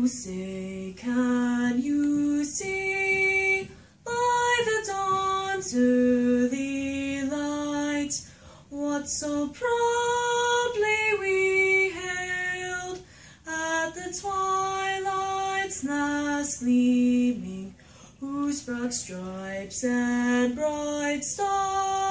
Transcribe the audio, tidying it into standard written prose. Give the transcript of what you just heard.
say, can you see by the dawn's early light what so proudly we hailed at the twilight's last gleaming, whose broad stripes and bright stars